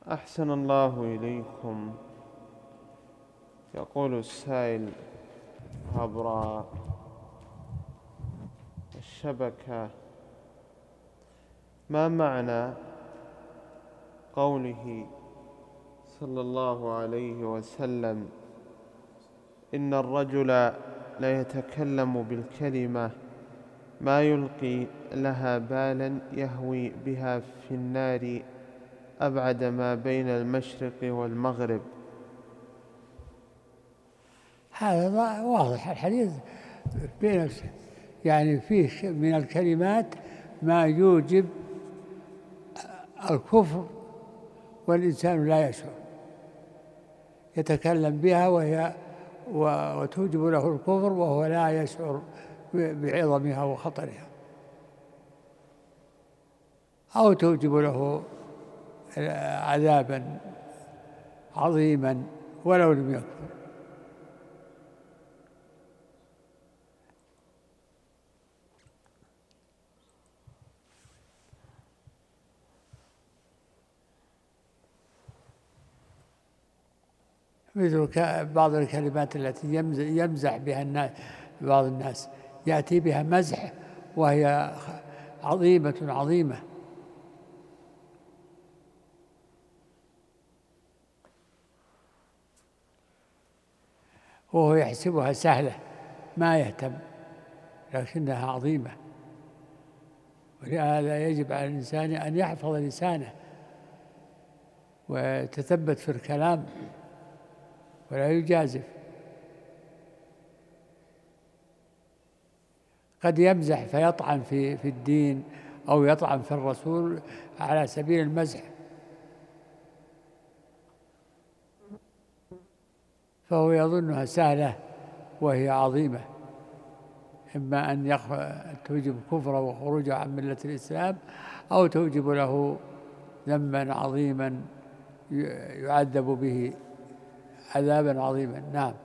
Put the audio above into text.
أحسن الله إليكم. يقول السائل عبر الشبكة: ما معنى قوله صلى الله عليه وسلم إن الرجل لا يتكلم بالكلمة ما يلقي لها بالا يهوي بها في النار أبعد ما بين المشرق والمغرب؟ هذا واضح الحديث بين، يعني فيه من الكلمات ما يوجب الكفر والإنسان لا يشعر، يتكلم بها وتوجب له الكفر وهو لا يشعر بعظمها وخطرها، أو توجب له عذابا عظيما ولو لم يكفر. مثل بعض الكلمات التي يمزح بها الناس، بعض الناس يأتي بها مزح وهي عظيمة عظيمة، وهو يحسبها سهلة ما يهتم، لكنها عظيمة. ولهذا يجب على الإنسان أن يحفظ لسانه ويتثبت في الكلام ولا يجازف. قد يمزح فيطعن في الدين أو يطعن في الرسول على سبيل المزح، فهو يظنها سهلة وهي عظيمة، إما أن توجب كفره وخروجه عن ملة الإسلام، أو توجب له ذنبا عظيما يعذب به عذابا عظيما. نعم.